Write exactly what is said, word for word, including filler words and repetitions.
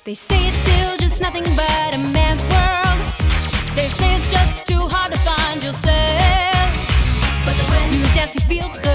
They say it's still just nothing but a man's world. They say it's just too hard to find yourself. But when you dance, you feel